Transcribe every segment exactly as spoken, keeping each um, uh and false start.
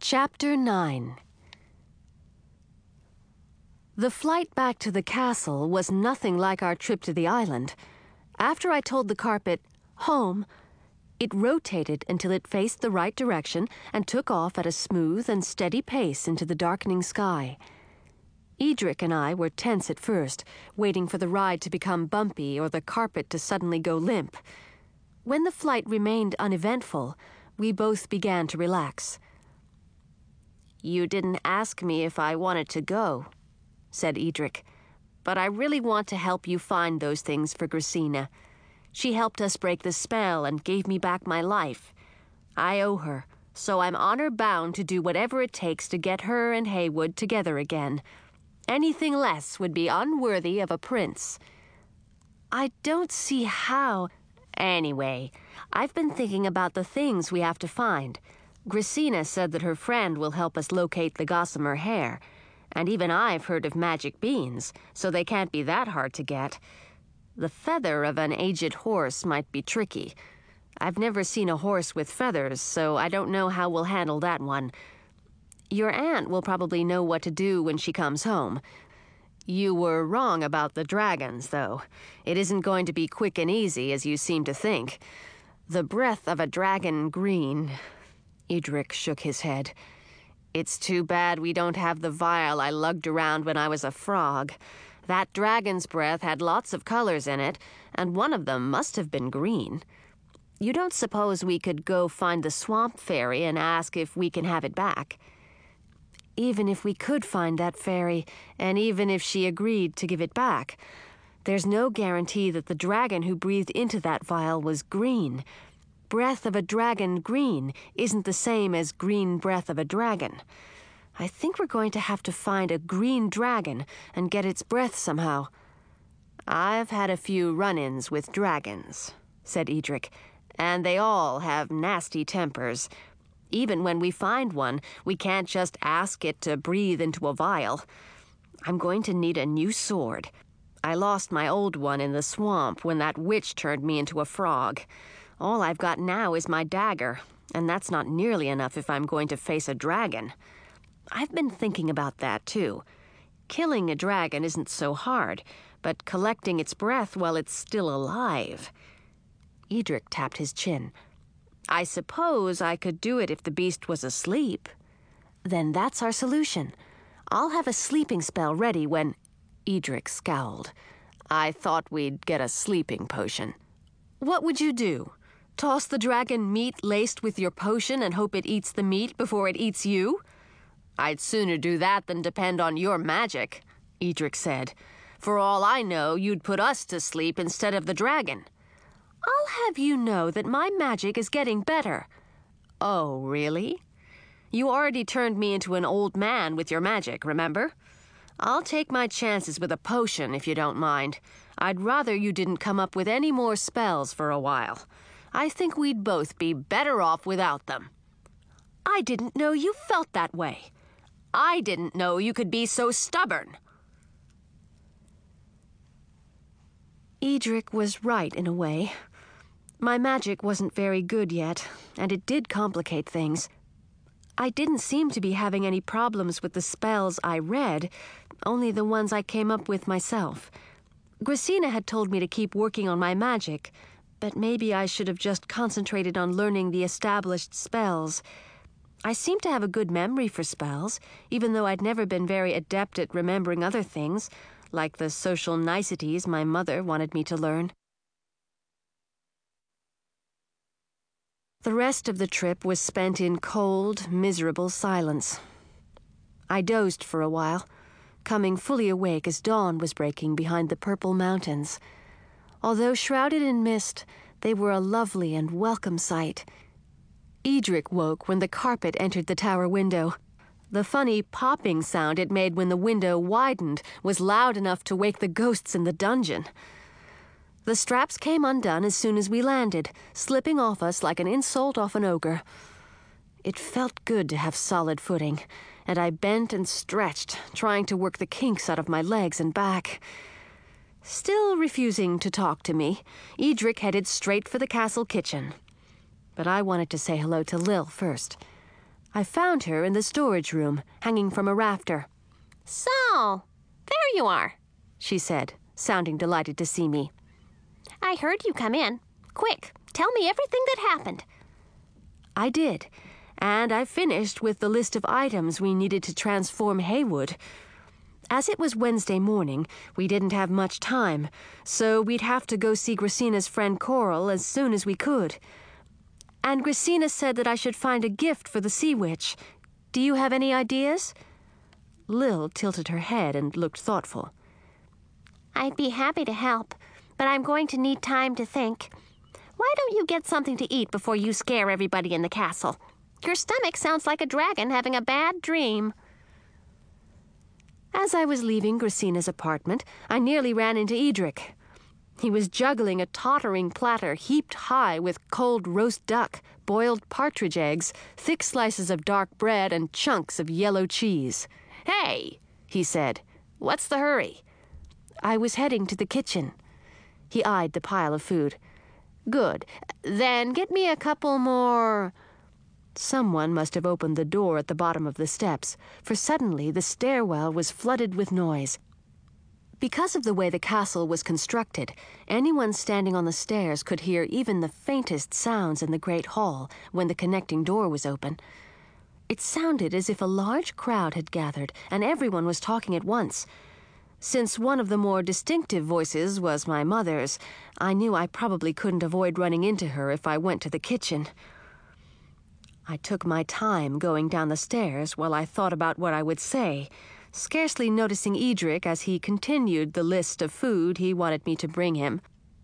Chapter nine. The flight back to the castle was nothing like our trip to the island. After I told the carpet, "Home," it rotated until it faced the right direction and took off at a smooth and steady pace into the darkening sky. Edric and I were tense at first, waiting for the ride to become bumpy or the carpet to suddenly go limp. When the flight remained uneventful, we both began to relax. "You didn't ask me if I wanted to go," said Edric, "but I really want to help you find those things for Grisina. She helped us break the spell and gave me back my life. I owe her, so I'm honor-bound to do whatever it takes to get her and Haywood together again. Anything less would be unworthy of a prince." "I don't see how—" "Anyway, I've been thinking about the things we have to find. Grisina said that her friend will help us locate the gossamer hair, and even I've heard of magic beans, so they can't be that hard to get. The feather of an aged horse might be tricky. I've never seen a horse with feathers, so I don't know how we'll handle that one. Your aunt will probably know what to do when she comes home. You were wrong about the dragons, though. It isn't going to be quick and easy, as you seem to think. The breath of a dragon green..." Edric shook his head. "It's too bad we don't have the vial I lugged around when I was a frog. That dragon's breath had lots of colors in it, and one of them must have been green. You don't suppose we could go find the swamp fairy and ask if we can have it back?" "Even if we could find that fairy, and even if she agreed to give it back, there's no guarantee that the dragon who breathed into that vial was green. Breath of a dragon green isn't the same as green breath of a dragon. I think we're going to have to find a green dragon and get its breath somehow." "I've had a few run-ins with dragons," said Edric, "and they all have nasty tempers. Even when we find one, we can't just ask it to breathe into a vial. I'm going to need a new sword. I lost my old one in the swamp when that witch turned me into a frog. All I've got now is my dagger, and that's not nearly enough if I'm going to face a dragon. I've been thinking about that, too. Killing a dragon isn't so hard, but collecting its breath while it's still alive..." Edric tapped his chin. "I suppose I could do it if the beast was asleep." "Then that's our solution. I'll have a sleeping spell ready when—" Edric scowled. "I thought we'd get a sleeping potion." "What would you do? Toss the dragon meat laced with your potion and hope it eats the meat before it eats you?" "I'd sooner do that than depend on your magic," Edric said. "For all I know, you'd put us to sleep instead of the dragon." "I'll have you know that my magic is getting better." "Oh, really? You already turned me into an old man with your magic, remember? I'll take my chances with a potion, if you don't mind. I'd rather you didn't come up with any more spells for a while. I think we'd both be better off without them." "I didn't know you felt that way." "I didn't know you could be so stubborn." Edric was right in a way. My magic wasn't very good yet, and it did complicate things. I didn't seem to be having any problems with the spells I read, only the ones I came up with myself. Grisina had told me to keep working on my magic, but maybe I should have just concentrated on learning the established spells. I seemed to have a good memory for spells, even though I'd never been very adept at remembering other things, like the social niceties my mother wanted me to learn. The rest of the trip was spent in cold, miserable silence. I dozed for a while, coming fully awake as dawn was breaking behind the purple mountains. Although shrouded in mist, they were a lovely and welcome sight. Edric woke when the carpet entered the tower window. The funny popping sound it made when the window widened was loud enough to wake the ghosts in the dungeon. The straps came undone as soon as we landed, slipping off us like an insult off an ogre. It felt good to have solid footing, and I bent and stretched, trying to work the kinks out of my legs and back. Still refusing to talk to me, Edric headed straight for the castle kitchen. But I wanted to say hello to Lil first. I found her in the storage room, hanging from a rafter. So, there you are, she said, sounding delighted to see me. I heard you come in. Quick, tell me everything that happened. I did, and I finished with the list of items we needed to transform Heywood. As it was Wednesday morning, we didn't have much time, so we'd have to go see Gracina's friend Coral as soon as we could. And Gracina said that I should find a gift for the Sea Witch. Do you have any ideas? Lil tilted her head and looked thoughtful. I'd be happy to help, but I'm going to need time to think. Why don't you get something to eat before you scare everybody in the castle? Your stomach sounds like a dragon having a bad dream. As I was leaving Gracina's apartment, I nearly ran into Edric. He was juggling a tottering platter heaped high with cold roast duck, boiled partridge eggs, thick slices of dark bread, and chunks of yellow cheese. Hey, he said, what's the hurry? I was heading to the kitchen. He eyed the pile of food. Good. Then get me a couple more... Someone must have opened the door at the bottom of the steps, for suddenly the stairwell was flooded with noise. Because of the way the castle was constructed, anyone standing on the stairs could hear even the faintest sounds in the great hall when the connecting door was open. It sounded as if a large crowd had gathered, and everyone was talking at once. Since one of the more distinctive voices was my mother's, I knew I probably couldn't avoid running into her if I went to the kitchen. I took my time going down the stairs while I thought about what I would say, scarcely noticing Edric as he continued the list of food he wanted me to bring him.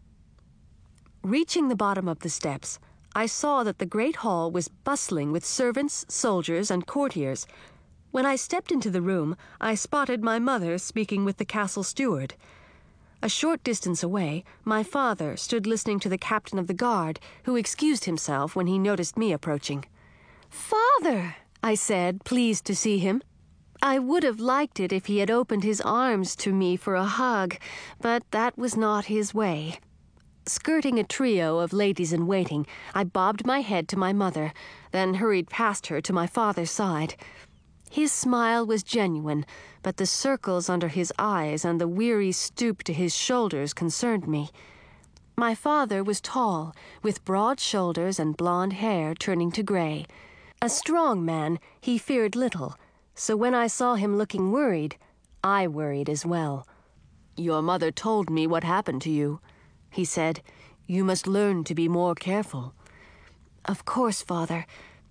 Reaching the bottom of the steps, I saw that the great hall was bustling with servants, soldiers, and courtiers. When I stepped into the room, I spotted my mother speaking with the castle steward. A short distance away, my father stood listening to the captain of the guard, who excused himself when he noticed me approaching. "Father," I said, pleased to see him. I would have liked it if he had opened his arms to me for a hug, but that was not his way. Skirting a trio of ladies-in-waiting, I bobbed my head to my mother, then hurried past her to my father's side. His smile was genuine, but the circles under his eyes and the weary stoop to his shoulders concerned me. My father was tall, with broad shoulders and blonde hair turning to gray. A strong man, he feared little, so when I saw him looking worried, I worried as well. "Your mother told me what happened to you," he said. "You must learn to be more careful." "Of course, Father."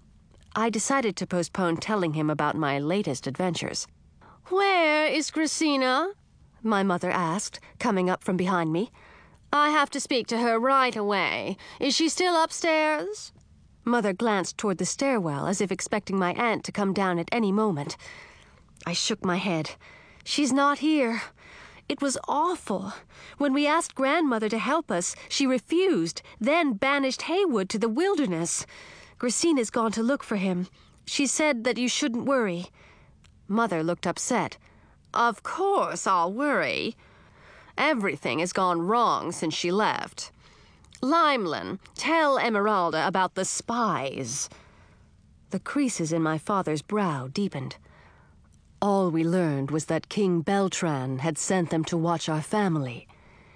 I decided to postpone telling him about my latest adventures. "Where is Gracina?" my mother asked, coming up from behind me. "I have to speak to her right away. Is she still upstairs?" Mother glanced toward the stairwell as if expecting my aunt to come down at any moment. I shook my head. "She's not here. It was awful. When we asked Grandmother to help us, she refused, then banished Heywood to the wilderness. Gracina's gone to look for him. She said that you shouldn't worry." Mother looked upset. "Of course I'll worry. Everything has gone wrong since she left. Limelin, tell Emeralda about the spies." The creases in my father's brow deepened. "All we learned was that King Beltran had sent them to watch our family."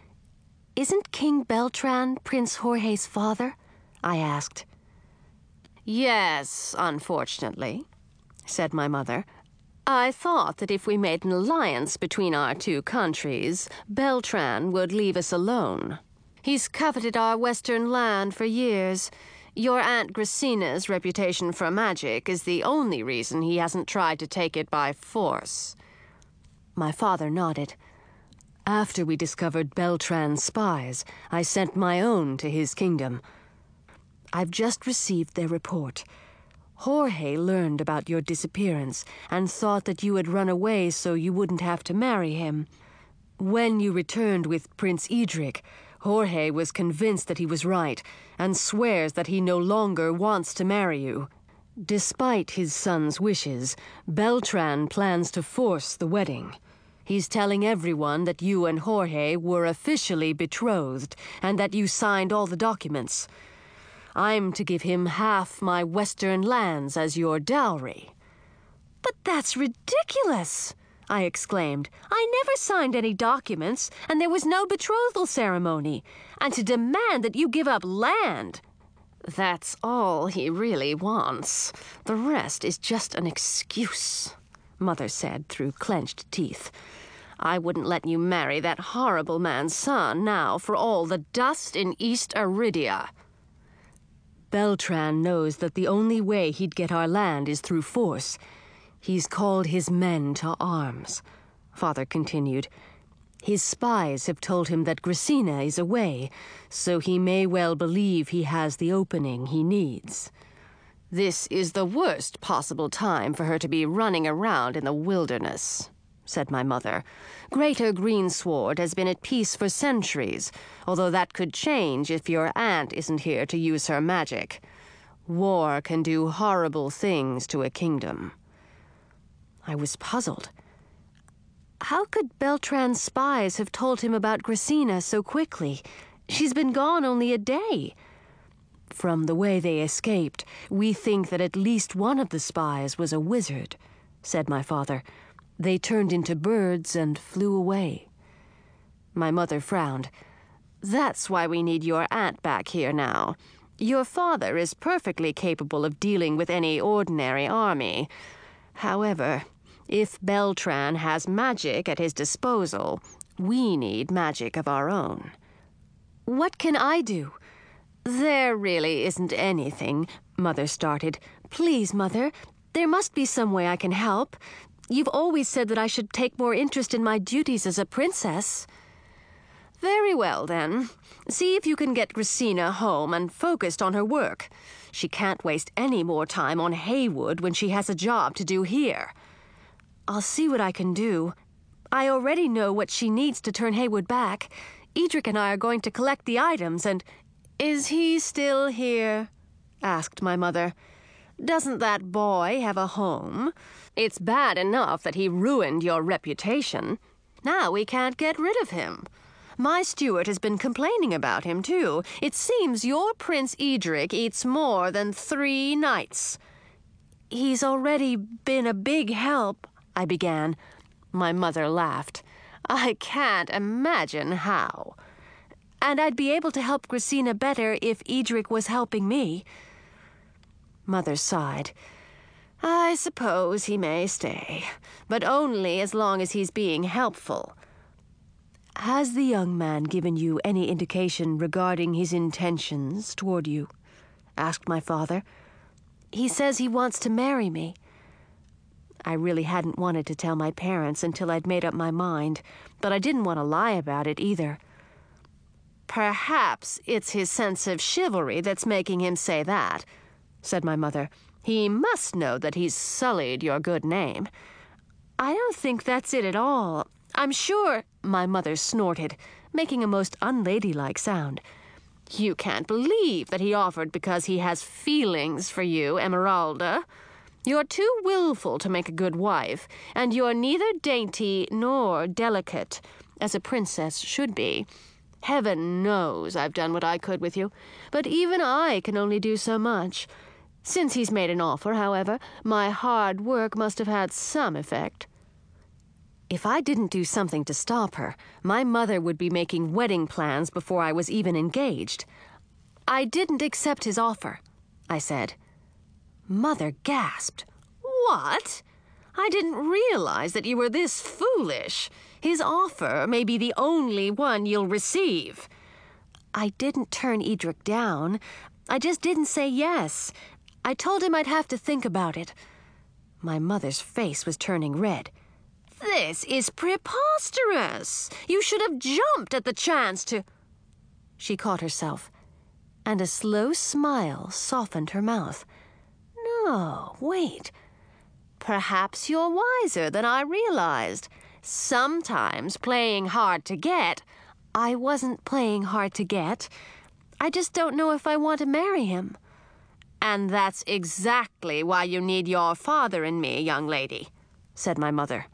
"Isn't King Beltran Prince Jorge's father?" I asked. "Yes, unfortunately," said my mother. "I thought that if we made an alliance between our two countries, Beltran would leave us alone. He's coveted our western land for years. Your Aunt Gracina's reputation for magic is the only reason he hasn't tried to take it by force." My father nodded. "After we discovered Beltran's spies, I sent my own to his kingdom. I've just received their report. Jorge learned about your disappearance and thought that you had run away so you wouldn't have to marry him. When you returned with Prince Edric, Jorge was convinced that he was right and swears that he no longer wants to marry you. Despite his son's wishes, Beltran plans to force the wedding. He's telling everyone that you and Jorge were officially betrothed and that you signed all the documents. I'm to give him half my western lands as your dowry." "But that's ridiculous!" I exclaimed. "I never signed any documents, and there was no betrothal ceremony. And to demand that you give up land—" "That's all he really wants. The rest is just an excuse," Mother said through clenched teeth. "I wouldn't let you marry that horrible man's son now for all the dust in East Aridia." "Beltran knows that the only way he'd get our land is through force. He's called his men to arms," Father continued. "His spies have told him that Grisina is away, so he may well believe he has the opening he needs." "This is the worst possible time for her to be running around in the wilderness," said my mother. "Greater Greensward has been at peace for centuries, although that could change if your aunt isn't here to use her magic. War can do horrible things to a kingdom." I was puzzled. How could Beltran's spies have told him about Grisina so quickly? She's been gone only a day. "From the way they escaped, we think that at least one of the spies was a wizard," said my father. "They turned into birds and flew away." My mother frowned. "That's why we need your aunt back here now. Your father is perfectly capable of dealing with any ordinary army. However, if Beltran has magic at his disposal, we need magic of our own." "What can I do?" "There really isn't anything," Mother started. "Please, Mother, there must be some way I can help. You've always said that I should take more interest in my duties as a princess." "Very well, then. See if you can get Grisina home and focused on her work. She can't waste any more time on Haywood when she has a job to do here." "I'll see what I can do. I already know what she needs to turn Haywood back. Edric and I are going to collect the items and—" "Is he still here?" asked my mother. "Doesn't that boy have a home? It's bad enough that he ruined your reputation. Now we can't get rid of him. My steward has been complaining about him, too. It seems your Prince Edric eats more than three nights." "He's already been a big help," I began. My mother laughed. "I can't imagine how. And I'd be able to help Grisina better if Edric was helping me." Mother sighed. "I suppose he may stay, but only as long as he's being helpful." "Has the young man given you any indication regarding his intentions toward you?" asked my father. "He says he wants to marry me." I really hadn't wanted to tell my parents until I'd made up my mind, but I didn't want to lie about it either. "Perhaps it's his sense of chivalry that's making him say that," said my mother. "He must know that he's sullied your good name." "I don't think that's it at all. I'm sure—" My mother snorted, making a most unladylike sound. "You can't believe that he offered because he has feelings for you, Emeralda. You're too willful to make a good wife, and you're neither dainty nor delicate, as a princess should be. Heaven knows I've done what I could with you, but even I can only do so much. Since he's made an offer, however, my hard work must have had some effect." If I didn't do something to stop her, my mother would be making wedding plans before I was even engaged. "I didn't accept his offer," I said. Mother gasped. "What? I didn't realize that you were this foolish. His offer may be the only one you'll receive." "I didn't turn Edric down. I just didn't say yes. I told him I'd have to think about it." My mother's face was turning red. "This is preposterous. You should have jumped at the chance to—" She caught herself, and a slow smile softened her mouth. "No, wait. Perhaps you're wiser than I realized. Sometimes playing hard to get—" "I wasn't playing hard to get. I just don't know if I want to marry him." "And that's exactly why you need your father and me, young lady," said my mother.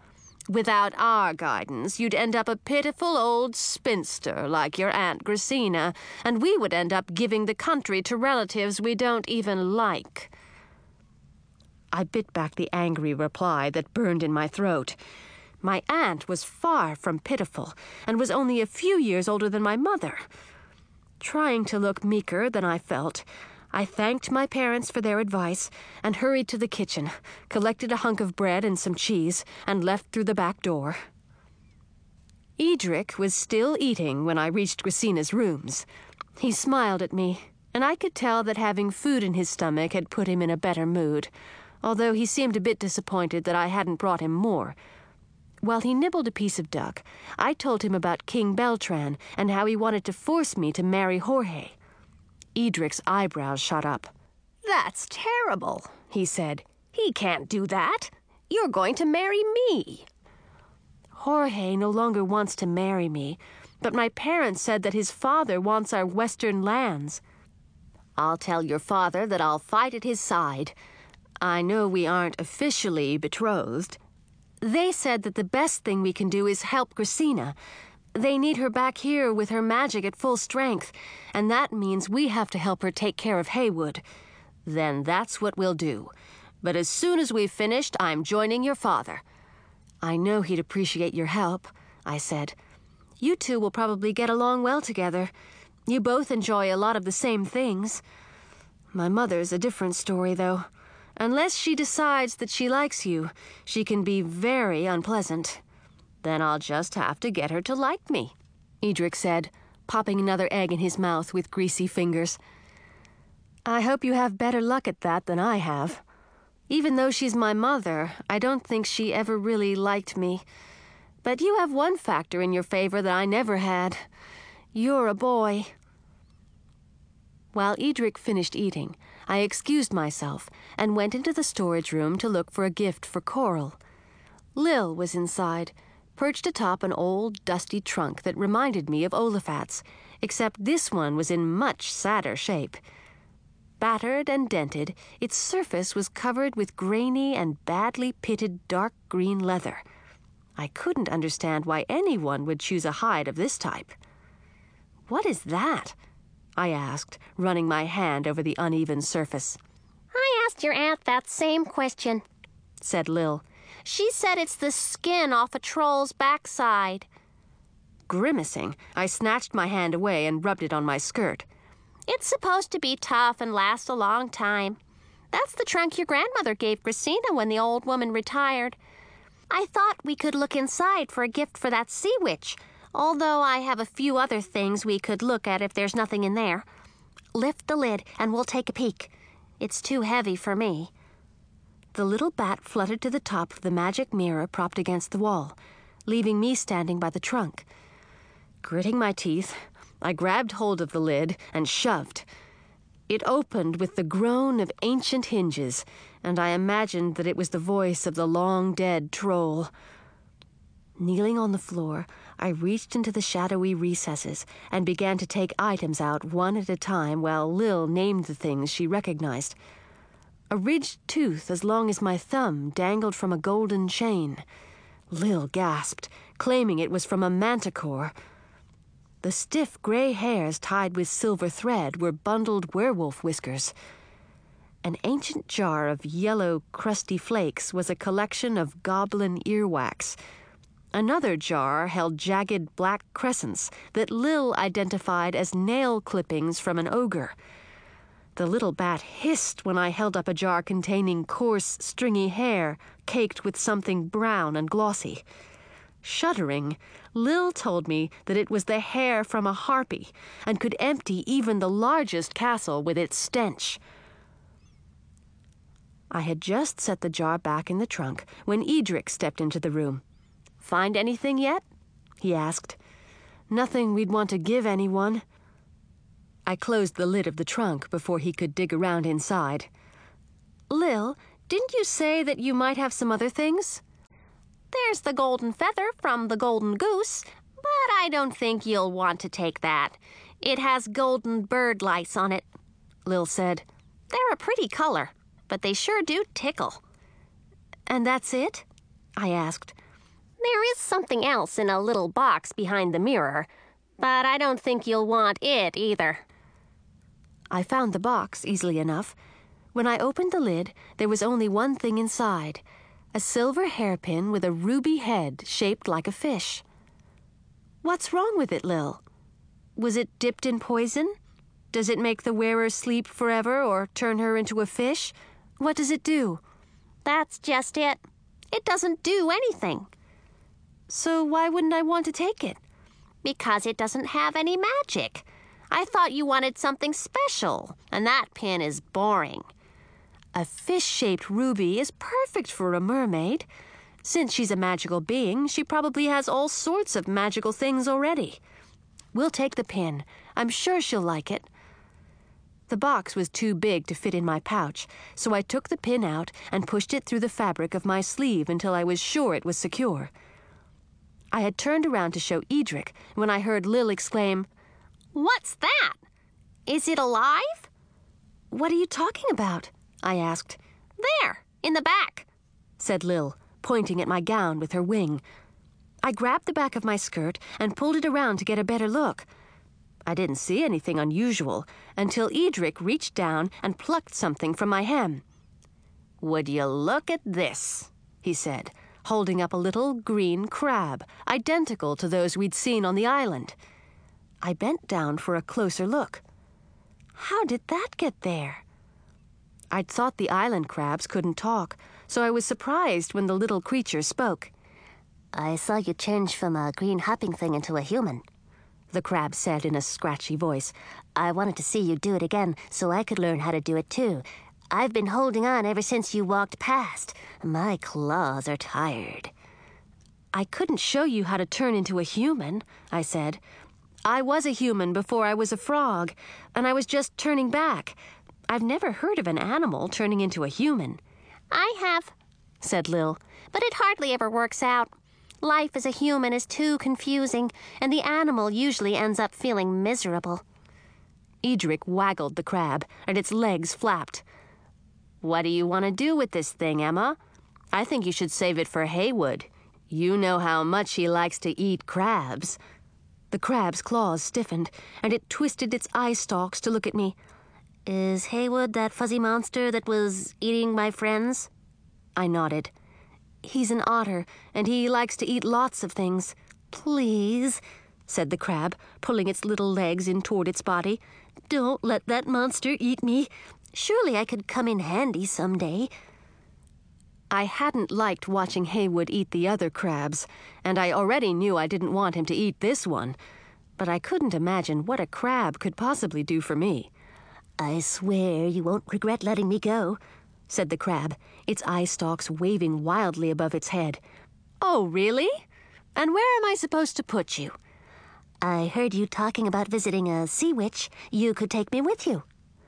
Without our guidance, you'd end up a pitiful old spinster like your Aunt Gracina, and we would end up giving the country to relatives we don't even like." I bit back the angry reply that burned in my throat. My aunt was far from pitiful, and was only a few years older than my mother. Trying to look meeker than I felt, I thanked my parents for their advice and hurried to the kitchen, collected a hunk of bread and some cheese, and left through the back door. Edric was still eating when I reached Gracina's rooms. He smiled at me, and I could tell that having food in his stomach had put him in a better mood, although he seemed a bit disappointed that I hadn't brought him more. While he nibbled a piece of duck, I told him about King Beltran and how he wanted to force me to marry Jorge. Edric's eyebrows shot up. "That's terrible," he said. "He can't do that. You're going to marry me." "Jorge no longer wants to marry me, but my parents said that his father wants our western lands." "I'll tell your father that I'll fight at his side. I know we aren't officially betrothed." "They said that the best thing we can do is help Gracina. They need her back here with her magic at full strength, and that means we have to help her take care of Heywood." "Then that's what we'll do. But as soon as we've finished, I'm joining your father." "I know he'd appreciate your help," I said. "You two will probably get along well together. You both enjoy a lot of the same things. My mother's a different story, though. Unless she decides that she likes you, she can be very unpleasant." "Then I'll just have to get her to like me," Edric said, popping another egg in his mouth with greasy fingers. "I hope you have better luck at that than I have. Even though she's my mother, I don't think she ever really liked me. But you have one factor in your favor that I never had. You're a boy." While Edric finished eating, I excused myself and went into the storage room to look for a gift for Coral. Lil was inside, perched atop an old, dusty trunk that reminded me of Olifat's, except this one was in much sadder shape. Battered and dented, its surface was covered with grainy and badly pitted dark green leather. I couldn't understand why anyone would choose a hide of this type. "What is that?" I asked, running my hand over the uneven surface. "I asked your aunt that same question," said Lil. "She said it's the skin off a troll's backside." Grimacing, I snatched my hand away and rubbed it on my skirt. "It's supposed to be tough and last a long time. That's the trunk your grandmother gave Gracina when the old woman retired. I thought we could look inside for a gift for that sea witch, although I have a few other things we could look at if there's nothing in there. Lift the lid and we'll take a peek. It's too heavy for me." The little bat fluttered to the top of the magic mirror propped against the wall, leaving me standing by the trunk. Gritting my teeth, I grabbed hold of the lid and shoved. It opened with the groan of ancient hinges, and I imagined that it was the voice of the long-dead troll. Kneeling on the floor, I reached into the shadowy recesses and began to take items out one at a time while Lil named the things she recognized. A ridged tooth as long as my thumb dangled from a golden chain. Lil gasped, claiming it was from a manticore. The stiff gray hairs tied with silver thread were bundled werewolf whiskers. An ancient jar of yellow, crusty flakes was a collection of goblin earwax. Another jar held jagged black crescents that Lil identified as nail clippings from an ogre. The little bat hissed when I held up a jar containing coarse, stringy hair caked with something brown and glossy. Shuddering, Lil told me that it was the hair from a harpy and could empty even the largest castle with its stench. I had just set the jar back in the trunk when Edric stepped into the room. "Find anything yet?" he asked. "Nothing we'd want to give anyone." I closed the lid of the trunk before he could dig around inside. "Lil, didn't you say that you might have some other things?" "There's the golden feather from the golden goose, but I don't think you'll want to take that. It has golden bird lice on it," Lil said. "They're a pretty color, but they sure do tickle." "And that's it?" I asked. There is something else in a little box behind the mirror, but I don't think you'll want it either. I found the box easily enough. When I opened the lid, there was only one thing inside, a silver hairpin with a ruby head shaped like a fish. What's wrong with it, Lil? Was it dipped in poison? Does it make the wearer sleep forever or turn her into a fish? What does it do? That's just it. It doesn't do anything. So why wouldn't I want to take it? Because it doesn't have any magic. I thought you wanted something special, and that pin is boring. A fish-shaped ruby is perfect for a mermaid. Since she's a magical being, she probably has all sorts of magical things already. We'll take the pin. I'm sure she'll like it. The box was too big to fit in my pouch, so I took the pin out and pushed it through the fabric of my sleeve until I was sure it was secure. I had turned around to show Edric when I heard Lil exclaim, "What's that? Is it alive?" "What are you talking about?" I asked. "There, in the back," said Lil, pointing at my gown with her wing. I grabbed the back of my skirt and pulled it around to get a better look. I didn't see anything unusual until Edric reached down and plucked something from my hem. "Would you look at this?" he said, holding up a little green crab, identical to those we'd seen on the island. I bent down for a closer look. How did that get there? I'd thought the island crabs couldn't talk, so I was surprised when the little creature spoke. "I saw you change from a green hopping thing into a human," the crab said in a scratchy voice. "I wanted to see you do it again so I could learn how to do it too. I've been holding on ever since you walked past. My claws are tired." "I couldn't show you how to turn into a human," I said. "I was a human before I was a frog, and I was just turning back. I've never heard of an animal turning into a human." "I have," said Lil, "but it hardly ever works out. Life as a human is too confusing, and the animal usually ends up feeling miserable." Edric waggled the crab, and its legs flapped. "What do you want to do with this thing, Emma? I think you should save it for Haywood. You know how much he likes to eat crabs." The crab's claws stiffened, and it twisted its eye stalks to look at me. "Is Haywood that fuzzy monster that was eating my friends?" I nodded. "He's an otter, and he likes to eat lots of things." "Please," said the crab, pulling its little legs in toward its body. "Don't let that monster eat me. Surely I could come in handy someday." I hadn't liked watching Haywood eat the other crabs, and I already knew I didn't want him to eat this one. But I couldn't imagine what a crab could possibly do for me. "I swear you won't regret letting me go," said the crab, its eye stalks waving wildly above its head. "Oh, really? And where am I supposed to put you?" "I heard you talking about visiting a sea witch. You could take me with you."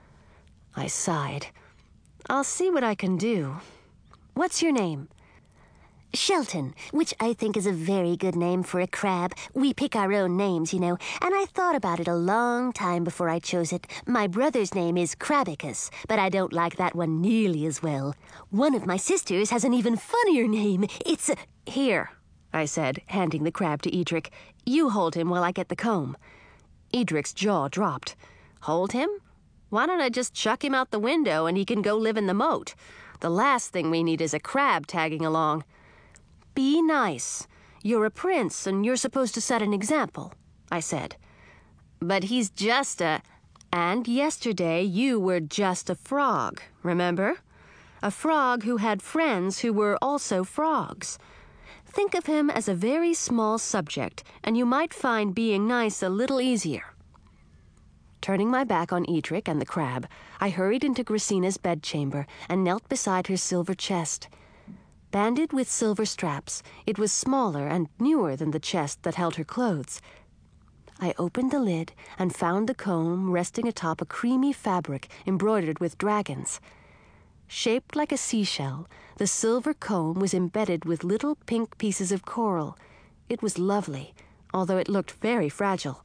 I sighed. "I'll see what I can do. What's your name?" "Shelton, which I think is a very good name for a crab. We pick our own names, you know, and I thought about it a long time before I chose it. My brother's name is Crabicus, but I don't like that one nearly as well. One of my sisters has an even funnier name. It's a—" "Here," I said, handing the crab to Edric. "You hold him while I get the comb." Edric's jaw dropped. "Hold him? Why don't I just chuck him out the window and he can go live in the moat? The last thing we need is a crab tagging along." "Be nice. You're a prince, and you're supposed to set an example," I said. "But he's just a—" "And yesterday you were just a frog, remember? A frog who had friends who were also frogs. Think of him as a very small subject, and you might find being nice a little easier." Turning my back on Edric and the crab, I hurried into Gracina's bedchamber and knelt beside her silver chest. Banded with silver straps, it was smaller and newer than the chest that held her clothes. I opened the lid and found the comb resting atop a creamy fabric embroidered with dragons. Shaped like a seashell, the silver comb was embedded with little pink pieces of coral. It was lovely, although it looked very fragile.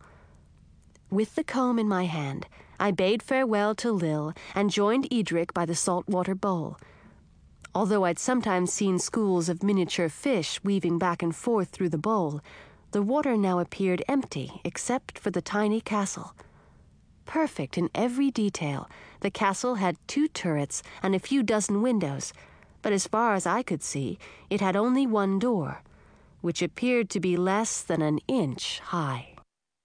With the comb in my hand, I bade farewell to Lil and joined Edric by the saltwater bowl. Although I'd sometimes seen schools of miniature fish weaving back and forth through the bowl, the water now appeared empty except for the tiny castle. Perfect in every detail, the castle had two turrets and a few dozen windows, but as far as I could see, it had only one door, which appeared to be less than an inch high.